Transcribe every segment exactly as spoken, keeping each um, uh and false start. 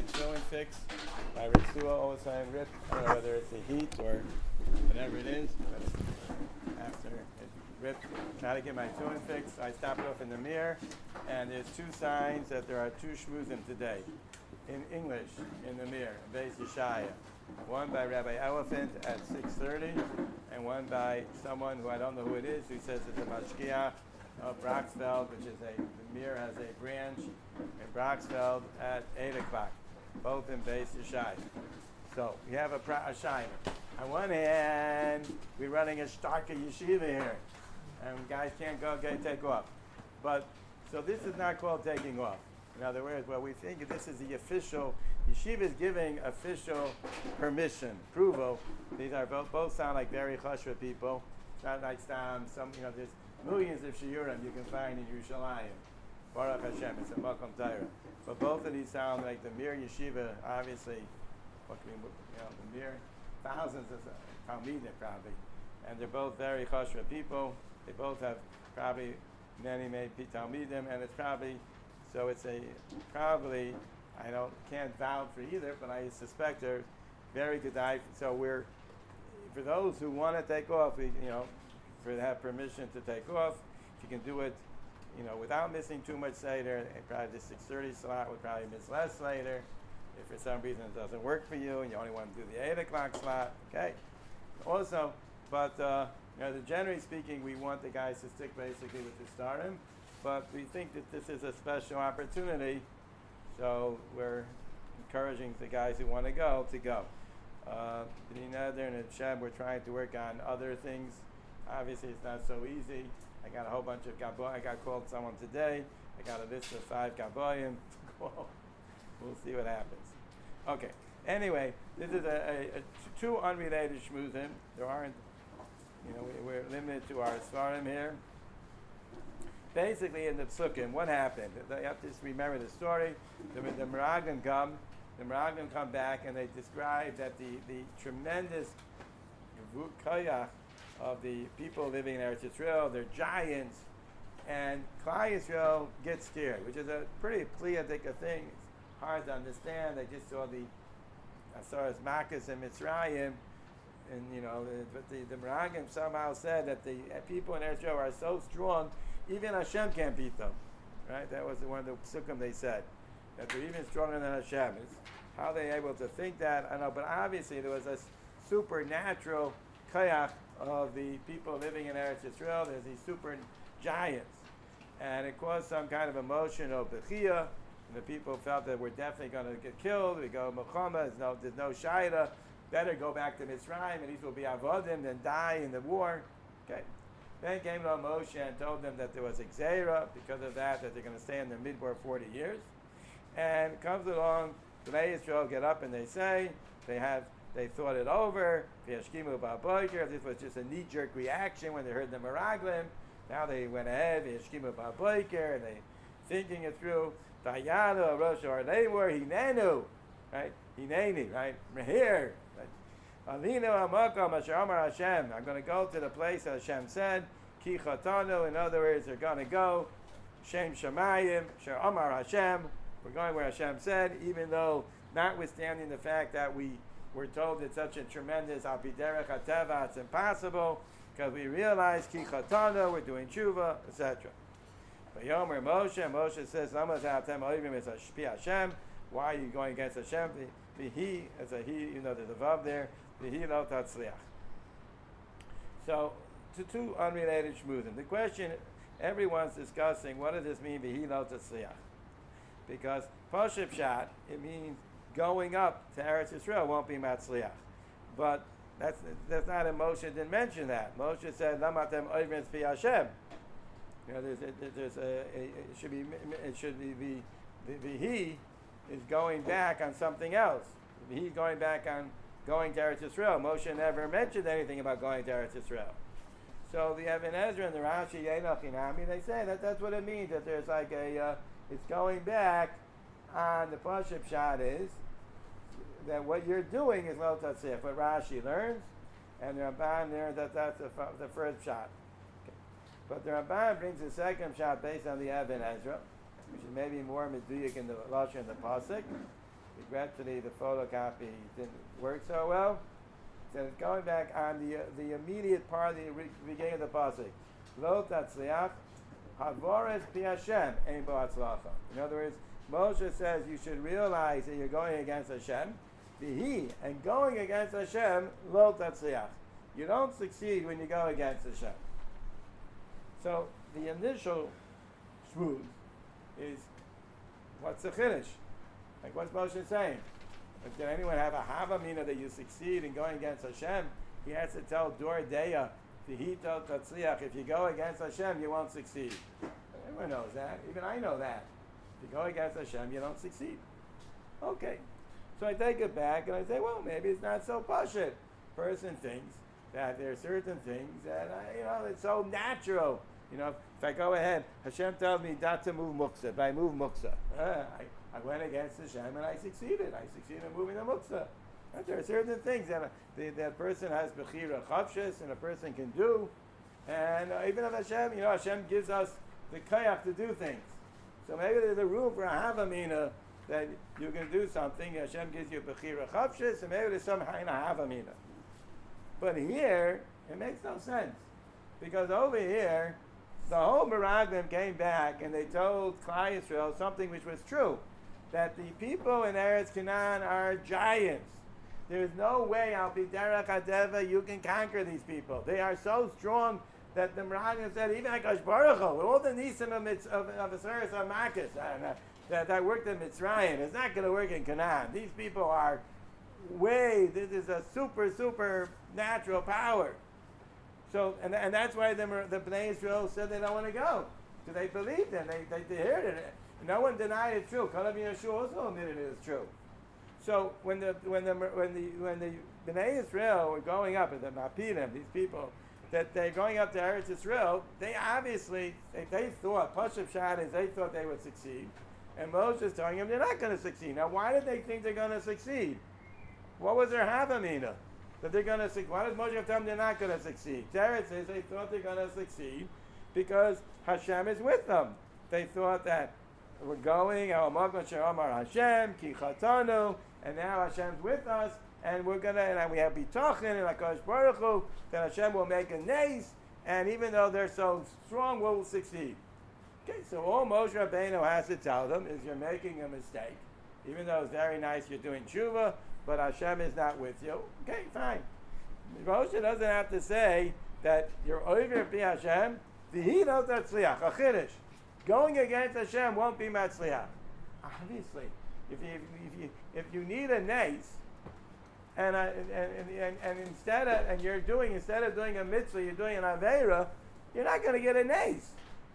tefillin fixed by Ritzua all the time. Rip. I don't know whether it's the heat or whatever it is, but after it ripped, try to get my tefillin fixed. I stopped off in the mirror, and there's two signs that there are two shmuzim today in English in the mirror, Beis Yeshaya. One by Rabbi Elephant at six thirty, and one by someone who I don't know who it is, who says it's a mashgiach of Broxfeld, which is a, the mirror has a branch in Broxfeld at eight o'clock, both in Beis Yeshaya. So we have a, a shayla. On one hand, we're running a starka yeshiva here, and guys can't go get take off. But so this is not called taking off. In other words, well, we think this is the official, yeshiva is giving official permission, approval. These are both, both sound like very chashva people. It's not like some, some, you know, there's millions of shiurim you can find in Yerushalayim. Baruch Hashem, it's a Makom Torah. But both of these sound like the Mir Yeshiva, obviously, what can we, you know, the Mir, thousands of Talmidim probably. And they're both very chashva people. They both have probably many, many Talmidim, and it's probably, so it's a, probably, I don't, can't vouch for either, but I suspect they're very good. So we're, for those who want to take off, we, you know, for to have permission to take off, if you can do it, you know, without missing too much later, probably the six thirty slot would probably miss less later. If for some reason it doesn't work for you and you only want to do the eight o'clock slot, okay. Also, but uh, you know, the, generally speaking, we want the guys to stick basically with the stardom. But we think that this is a special opportunity, so we're encouraging the guys who want to go to go. Uh, in Neder and Hashem, we're trying to work on other things. Obviously, it's not so easy. I got a whole bunch of gaboyim. I got called someone today. I got a list of five gaboyim. We'll see what happens. Okay. Anyway, this is a, a, a two unrelated shmuzim. There aren't, you know, we, we're limited to our svarim here. Basically, in the psukim, what happened? You have to just remember the story. The, the Meraglim come, the Meraglim come back, and they describe that the, the tremendous koyach of the people living in Eretz Yisrael, they're giants, and Klal Yisrael gets scared, which is a pretty pleiadic thing. It's hard to understand. They just saw the, as far as Makkos and Mitzrayim, and you know, the, but the, the Meraglim somehow said that the uh, people in Eretz Yisrael are so strong, even Hashem can't beat them, right? That was one of the psukim they said, that they're even stronger than Hashem. It's how they able to think that, I know, but obviously there was a supernatural koyach of the people living in Eretz Yisrael. There's these super giants, and it caused some kind of emotional bechia, and the people felt that we're definitely going to get killed. We go, Muhammad, there's no, there's no shaila, better go back to Mitzrayim, and these will be avodim, than die in the war. Okay. Then came to Moshe and told them that there was a gzeira, because of that, that they're going to stay in the midbar forty years. And comes along, the Yisrael get up and they say, they have, they thought it over, this was just a knee-jerk reaction when they heard the Meraglim. Now they went ahead, and they thinking it through. Tayanu, Rosh Hashanah, Hinenu, right? Hineni, right? Here. Alinu Amakom Asher Amar Hashem. I'm going to go to the place that Hashem said. Ki Chatanu. In other words, they're going to go. Shem Shemayim. Asher Amar Hashem. We're going where Hashem said, even though, notwithstanding the fact that we were told it's such a tremendous Al Pi Derech HaTeva, it's impossible, because we realize Ki Chatanu, we're doing tshuva, et cetera. But Yomer Moshe, Moshe says, Lama Zatem Oivim is Pi Hashem. Why are you going against Hashem? The he, as a he, you know, there's a vav there. The he lo tatzliach. So, to two unrelated shmuzim. The question, everyone's discussing, what does this mean, the he lo tatzliach? Because Poshib Shat, it means going up to Eretz Yisrael won't be matzliach. But that's that's not a Moshe didn't mention that. Moshe said, Lamatem oivim pi Hashem. You know, there's, a, there's a, a, it should be, it should be, the, the, the he is going back on something else. He's going back on going to Eretz Yisrael. Moshe never mentioned anything about going to Eretz Yisrael. So the Even Ezra and the Rashi Yenoch Inami, they say that that's what it means, that there's like a, uh, it's going back on the Pashib Shad is that what you're doing is Lo Tatzif, what Rashi learns, and the Ramban there, that that's the, the first shot. Okay. But the Ramban brings the second shot based on the Even Ezra, which is maybe more meduyik in the Lashon and the Pasuk. regretfully the photocopy didn't work so well. So it's going back on the uh, the immediate part of the re- beginning of the pasuk. Lo tatzliach havores pi Hashem ein bo hatzlacha. In other words, Moshe says you should realize that you're going against Hashem. He and going against Hashem lo tatzliach. You don't succeed when you go against Hashem. So the initial shmooze is what's the chiddush? Like what's Moshe saying? If did anyone have a havamina that you succeed in going against Hashem? He has to tell Dor Deya, Tehito Tatzliach, if you go against Hashem, you won't succeed. Everyone knows that. Even I know that. If you go against Hashem, you don't succeed. Okay. So I take it back and I say, well, maybe it's not so pashut. Person thinks that there are certain things that, I, you know, it's so natural. You know, if I go ahead, Hashem tells me not to move muksa, but I move muksa. Uh, I, I went against Hashem and I succeeded. I succeeded in moving the muksa. And there are certain things that a, the, that person has bechira chavshis and a person can do. And uh, even if Hashem, you know, Hashem gives us the kayak to do things. So maybe there's a room for a havamina that you can do something. Hashem gives you bechira chavshis, and maybe there's some kind of havamina. But here, it makes no sense. Because over here, the whole Meraglim came back and they told Klal Yisrael something which was true. That the people in Eretz Canaan are giants. There's no way, Al Pi Derech HaTeva, you can conquer these people. They are so strong that the Meraglim said, even HaKadosh Baruch Hu, with all the nisim of Mitz, of of Aseres HaMakkos uh, that, that worked in Mitzrayim, it's not going to work in Canaan. These people are way, this is a super, super natural power. So, and, and that's why the, the Bnei Israel said they don't want to go. Because they believed it. They, they, they heard it. No one denied it's true. Kalev Yeshua also admitted it is true. So when the when the when the when the Bnei Israel were going up, and the Mapilim, these people, that they're going up to Eretz Israel, they obviously they, they thought Pashup Shad is they thought they would succeed, and Moses telling them they're not going to succeed. Now, why did they think they're going to succeed? What was their havamina that they're going to succeed? Why did Moshe tell them they're not going to succeed? Teretz says they thought they're going to succeed because Hashem is with them. They thought that we're going, our Makom She'amar Hashem, Ki Chatanu, and now Hashem's with us, and we're gonna, and we have Bitachin and HaKadosh Baruch Hu, that Hashem will make a nace, and even though they're so strong, we'll succeed. Okay, so all Moshe Rabbeinu has to tell them is you're making a mistake. Even though it's very nice you're doing tshuva, but Hashem is not with you. Okay, fine. Moshe doesn't have to say that you're over Pi Hashem, V'hi lo tatzliach, a chiddush. Going against Hashem won't be matzliach. Obviously, if you if you if you need a nace, and, uh, and, and, and and instead of and you're doing instead of doing a mitzvah, you're doing an aveira, you're not going to get a nace.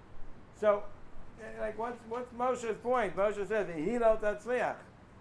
So, like, what's what's Moshe's point? Moshe says he lo tatzliach.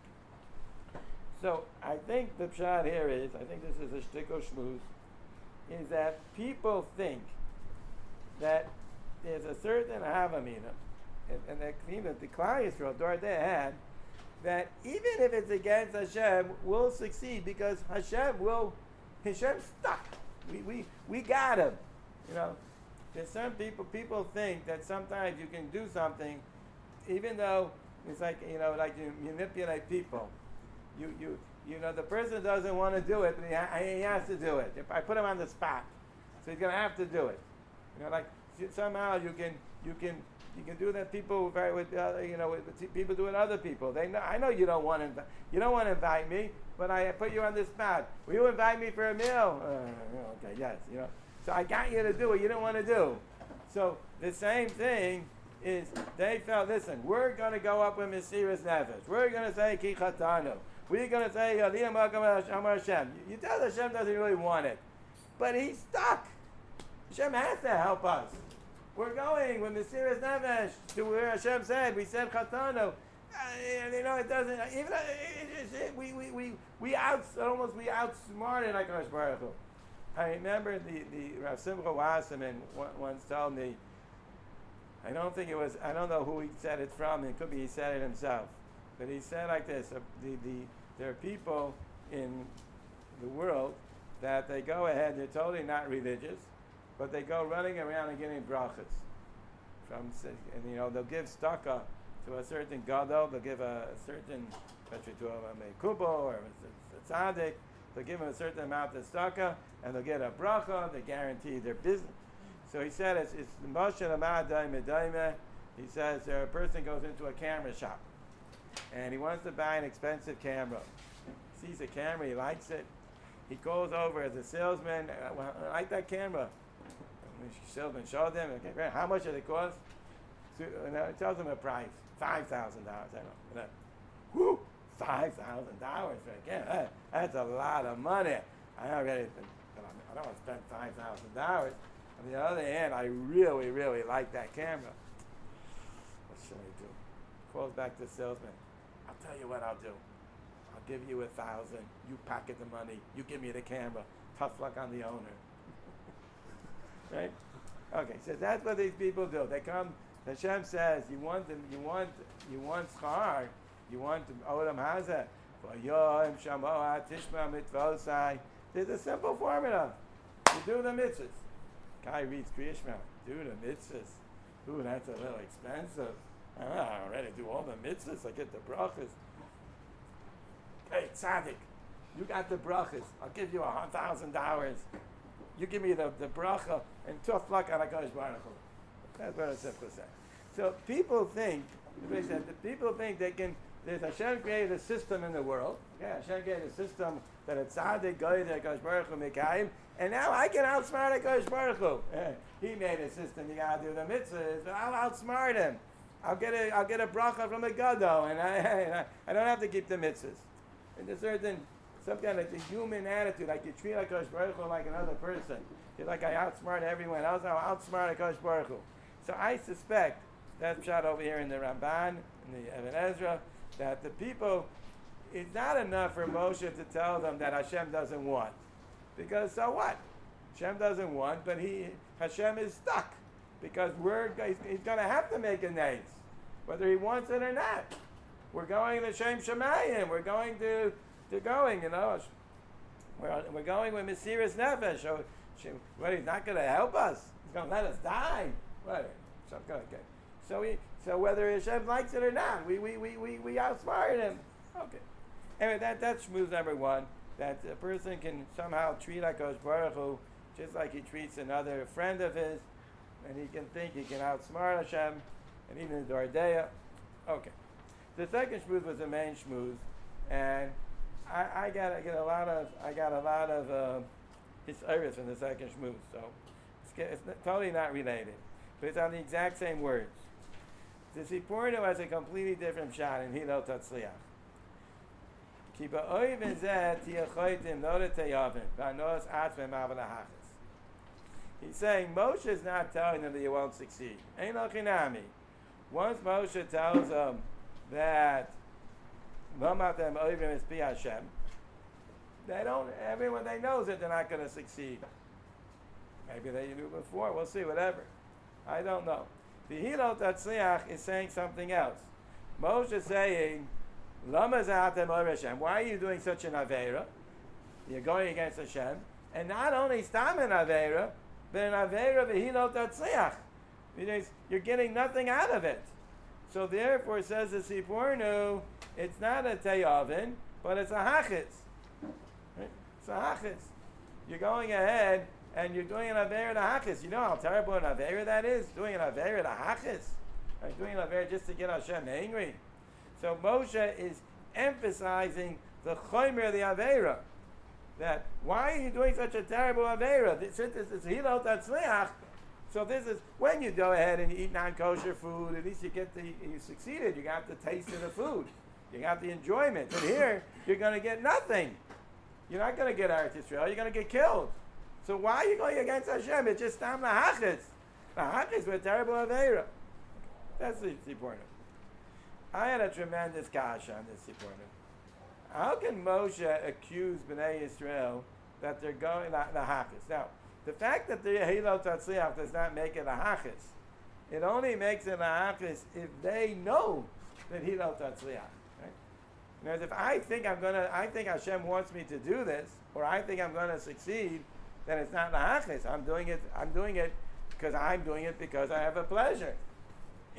So I think the pshat here is, I think this is a shtickle shmooze, is that people think that there's a certain havamina, and, and that even the Klal Yisrael Dor Deya had, that even if it's against Hashem, we'll succeed because Hashem will, Hashem's stuck. We we we got him. You know, there's some people people think that sometimes you can do something, even though it's like you know like you manipulate people. You you you know the person doesn't want to do it, but he, ha- he has to do it. If I put him on the spot, so he's gonna have to do it. You know, like somehow you can you can you can do that. People very with uh, you know with, with people do it. Other people they know. I know you don't want to invi- you don't want to invite me, but I put you on the spot. Will you invite me for a meal? Uh, okay, yes. You know, so I got you to do what you don't want to do. So the same thing is they felt. Listen, we're going to go up with Mesiras Nefesh. We're going to say Ki Chatanu. We're going to say Aliyah Makom Hashem. You tell Hashem doesn't really want it, but he's stuck. Hashem has to help us. We're going with Mesiras Nefesh to where Hashem said. We said Chatanu. Uh, you know, it doesn't. Even uh, it, it, it, we we we we out almost we outsmarted HaKadosh Baruch Hu. I remember the the Rav Simcha Wasserman once told me. I don't think it was. I don't know who he said it from. It could be he said it himself. But he said like this: uh, the the there are people in the world that they go ahead. They're totally not religious. But they go running around and getting brachas from, and you know they'll give staka to a certain gadol. They'll give a, a certain, especially to a, a mekubo or a, a tzaddik. They'll give him a certain amount of tzedakah, and they'll get a bracha. They guarantee their business. So he said it's it's the Moshe Lamadai Medaime. He says uh, a person goes into a camera shop, and he wants to buy an expensive camera. He sees a camera, he likes it. He goes over as a salesman. Uh, well, I like that camera. The salesman showed him. Okay, how much does it cost? So, and uh, it tells him a price, five thousand dollars. I know. And, uh, whoo, five thousand dollars for a camera. That, that's a lot of money. I already, I don't want to spend five thousand dollars. On the other hand, I really, really like that camera. What should I do? Calls back to the salesman. I'll tell you what I'll do. I'll give you a thousand. You pocket the money. You give me the camera. Tough luck on the owner. Right? Okay, so that's what these people do. They come. Hashem says, you want them, you want, you want schar, you want odam hazeh. There's a simple formula. You do the mitzvahs. Guy reads Kriya Shema. Do the mitzvahs. Ooh, that's a little expensive. Ah, I already do all the mitzvahs. I get the brachas. Hey, tzaddik, you got the brachas. I'll give you a thousand dollars. You give me the, the bracha and tough luck on HaKadosh Baruch Hu. That's what it's simply said. So people think, the people think they can, there's Hashem created a system in the world. Yeah, Hashem created a system that a tzaddik goes to HaKadosh Baruch Hu mekayim, and now I can outsmart HaKadosh Baruch Hu. Yeah, he made a system, you gotta do the mitzvahs, but I'll outsmart him. I'll get a, I'll get a bracha from a gadol, and I, and I, I don't have to keep the mitzvahs. And there's certain, some kind of human attitude, like you treat HaKadosh Baruch Hu like another person. You're like, I outsmart everyone else, I'll outsmart HaKadosh Baruch Hu. So I suspect, that's shot over here in the Ramban, in the Even Ezra, that the people, it's not enough for Moshe to tell them that Hashem doesn't want. Because so what? Hashem doesn't want, but he Hashem is stuck. Because we're he's, he's going to have to make a nace, whether he wants it or not. We're going to Shem Shemayim. We're going to, to going, you know. We're, we're going with Mesiras Nefesh. So, what, he's not going to help us. He's going to let us die. What? So, okay. So, we, so whether Hashem likes it or not, we, we, we, we, we outsmarted him. Okay. Anyway, that, that's shmooze number one. That a person can somehow treat HaKadosh Baruch Hu just like he treats another friend of his, and he can think he can outsmart Hashem, and even the Dordeya. Okay. The second shmooze was the main shmooze, and I, I got I get a lot of I got a lot of uh, hisayrus from the second shmooze, so it's, it's not, totally not related, but it's on the exact same words. The Sipurno has a completely different shot in Hilo Tatzliach. Ki ba'oivin zeh tiyachoitim noda teyavim v'anos atzmem avalahachas. He's saying Moshe is not telling them that you won't succeed. Ein lo chinami. Once Moshe tells them that Lomatem oivim is pi Hashem, they don't. Everyone they knows that they're not going to succeed. Maybe they knew before. We'll see. Whatever. I don't know. The Hilo Tatzliach is saying something else. Moshe is saying, Lama za'atem oivim Hashem. Why are you doing such an aveira? You're going against Hashem, and not only stam an aveira, but an aveira v'hilo tatzliach. Because you're getting nothing out of it. So therefore, says the Sipurnu, it's not a teyavin, but it's a hachis. Right? It's a hachis. You're going ahead and you're doing an aveira to hachis. You know how terrible an aveira that is? Doing an aveira to hachis. Like doing an aveira just to get Hashem angry. So Moshe is emphasizing the chomer of the aveira. That why are you doing such a terrible aveira? This is hilo tatzliach. So this is when you go ahead and you eat non-kosher food. At least you get the you succeeded. You got the taste of the food. You got the enjoyment. But here you're going to get nothing. You're not going to get Eretz Yisrael. You're going to get killed. So why are you going against Hashem? It's just tam lahachis. Lahachis were terrible aveira. That's the important. I had a tremendous kasha on this Sipurnu. How can Moshe accuse Bnei Yisrael that they're going the hachis? Now, the fact that the Hilo Tatzliach does not make it a hachis, it only makes it a hachis if they know that Hilo Tatzliach. Right? Whereas if I think I'm gonna, I think Hashem wants me to do this, or I think I'm gonna succeed, then it's not the hachis. I'm doing it. I'm doing it because I'm doing it because I have a pleasure. It's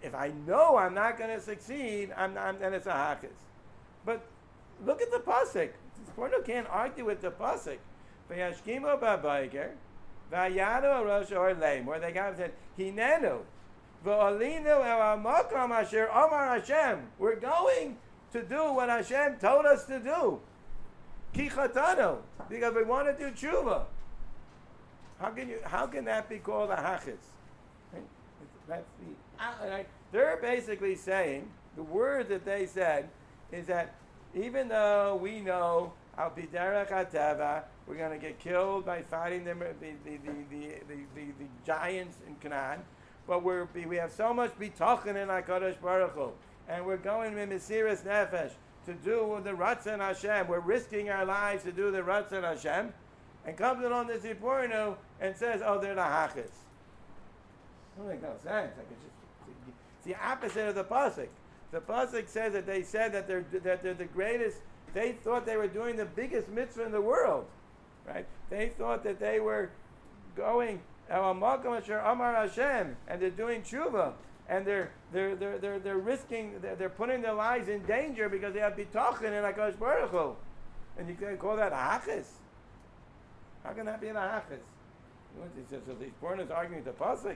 if I know I'm not going to succeed, I'm not, then it's a hachis. But look at the pasuk. Porno can't argue with the pasuk. V'yashkimu b'bayger, v'yadu rosh orleim, where they got said hinenu, v'olinu el hamakom asher omar Hashem. We're going to do what Hashem told us to do. Ki chatanu, because we want to do tshuva. How can you? How can that be called a hachis? Right? That's the. Uh, they're basically saying the word that they said is that even though we know al piderach hateva, we're going to get killed by fighting them, the the the the, the, the, the giants in Canaan, but we're we have so much bitachon in HaKadosh Baruch Hu, and we're going with mesiras nefesh to do the Ratzon Hashem. We're risking our lives to do the Ratzon Hashem, and comes along the Sipurnu and says, "Oh, they're the hachas." It doesn't make no sense. Like it's, just, it's the opposite of the pasuk. The pasuk says that they said that they're that they're the greatest. They thought they were doing the biggest mitzvah in the world, right? They thought that they were going El Makom Asher Amar Hashem, and they're doing tshuva, and they're they're they're they're, they're risking, they're, they're putting their lives in danger because they have bitachon in HaKadosh Baruch Hu, and you can call that a hachis. How can that be a hachis? So these pornos arguing the pasuk.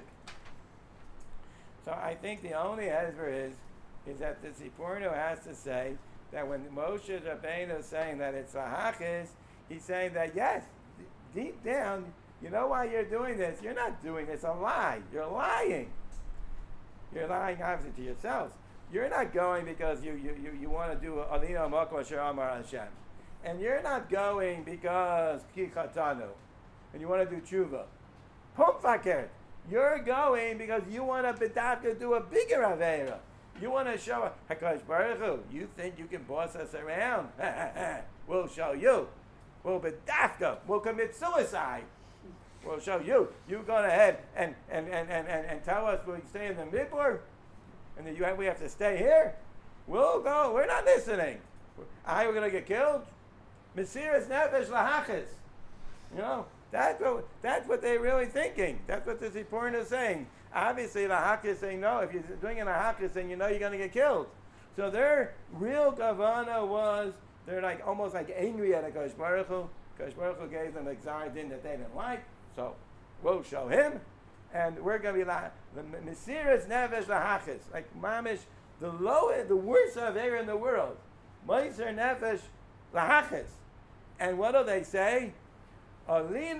So I think the only hezber is is that the Sipurnu has to say that when Moshe Rabbeinu is saying that it's a hachis, he's saying that yes, d- deep down, you know why you're doing this? You're not doing this a lie. You're lying. You're lying obviously to yourselves. You're not going because you you, you, you want to do Alina Makom Asher Amar Hashem. And you're not going because Ki Chatanu. And you want to do tshuva. Pum fakert. You're going because you want to bedavka do a bigger aveira. You want to show HaKadosh Baruch Hu. You think you can boss us around? We'll show you. We'll bedavka. We'll commit suicide. We'll show you. You go ahead and and, and, and, and, and tell us we stay in the midbar, and then you have, we have to stay here. We'll go. We're not listening. I we're gonna get killed. Mesiras nefesh lahachis. You know. That's what, that's what they're really thinking. That's what the Sipurnu is saying. Obviously, the Haka is saying, no, if you're doing an Haka, then you know you're going to get killed. So their real Kavana was, they're like almost like angry at HaKadosh Baruch Hu. HaKadosh Baruch Hu gave them a Gzar Din that they didn't like, so we'll show him. And we're going to be like, the Mesiras Nefesh Lahachis, like Mamish, the lowest, the worst Aveira in the world. Meiser Nefesh Lahachis. And what do they say? We're doing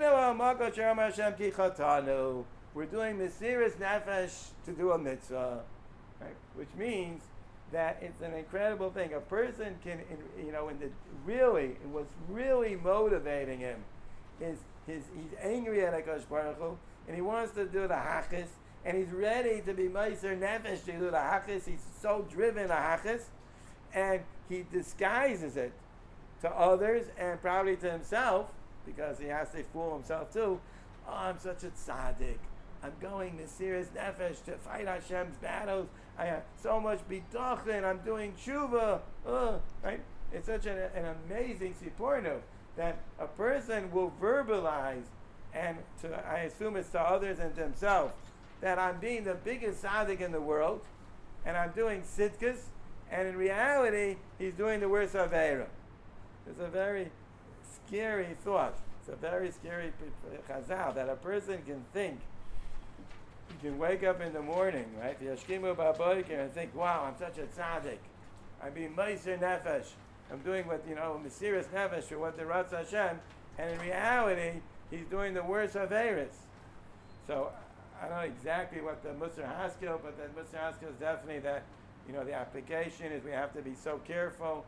Mesiras Nefesh to do a mitzvah, right? Which means that it's an incredible thing. A person can, you know, in the really, what's really motivating him is his, he's angry at HaKadosh Baruch Hu, and he wants to do the hachis, and he's ready to be Meiser Nefesh to do the hachis. He's so driven a hachis, and he disguises it to others and probably to himself, because he has to fool himself too. Oh, I'm such a tzaddik. I'm going Mesiras Nefesh to fight Hashem's battles. I have so much bitachon. I'm doing tshuva. Uh, right? It's such an, an amazing Sipurnu that a person will verbalize, and to, I assume it's to others and to himself, that I'm being the biggest tzaddik in the world, and I'm doing sitkas, and in reality, he's doing the worst aveira. It's a very scary thought. It's a very scary chazal that a person can think. You can wake up in the morning, right? Yashkimu b'aboyker and think, "Wow, I'm such a tzaddik. I'm being meiser nefesh. I'm doing what you know, mesiras nefesh for what the Ratz Hashem." And in reality, he's doing the worst aveiros. So I don't know exactly what the Musar Haskell, but the Musar Haskell is definitely that. You know, the application is we have to be so careful.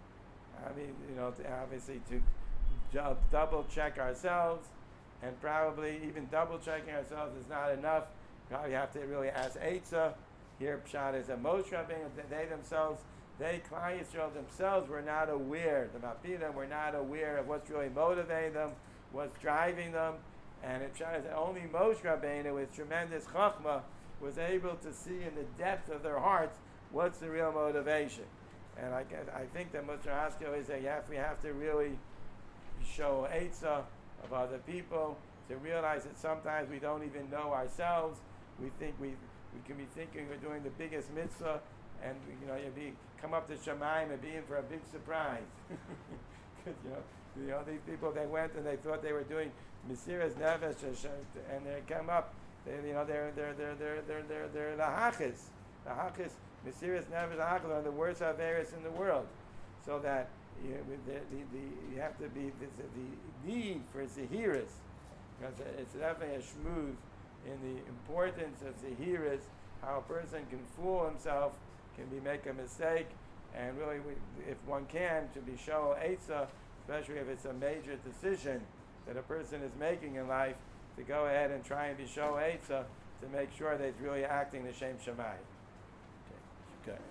I mean, you know, to obviously to double check ourselves, and probably even double checking ourselves is not enough. Probably have to really ask Eitzah. Here, Pshat is a Moshe Rabbeinu. They themselves, they, Klal Yisrael themselves, were not aware. The Mapidim were not aware of what's really motivating them, what's driving them, and it shows that only Moshe Rabbeinu, with tremendous chachma, was able to see in the depth of their hearts what's the real motivation. And I, guess, I think that Musar Haskell is that yeah, we have to really show Eitzah of other people, to realize that sometimes we don't even know ourselves. We think we we can be thinking we're doing the biggest mitzvah, and you know, you be come up to Shamayim and be in for a big surprise. Because you know, you know, these people, they went and they thought they were doing Mesiras Nefesh, and they come up, they, you know, they're they're they're they're they're they're they're the hachis, the hachis, Mesiras Nefesh, the hachis are the worst averis in the world, so that you know, the, the, the, you have to be the, the need for zehiras, because it's definitely a shmooth in the importance of zehiras, how a person can fool himself, can be make a mistake, and really, we, if one can, to be show eitzah, especially if it's a major decision that a person is making in life, to go ahead and try and be show eitzah to make sure that he's really acting the Shem Shammai. Okay. Okay.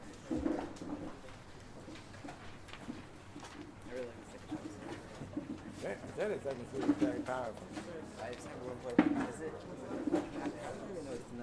I really like the second choice. Okay. I said it's, I can see it's very powerful. I just have one question. Is it? I don't really know.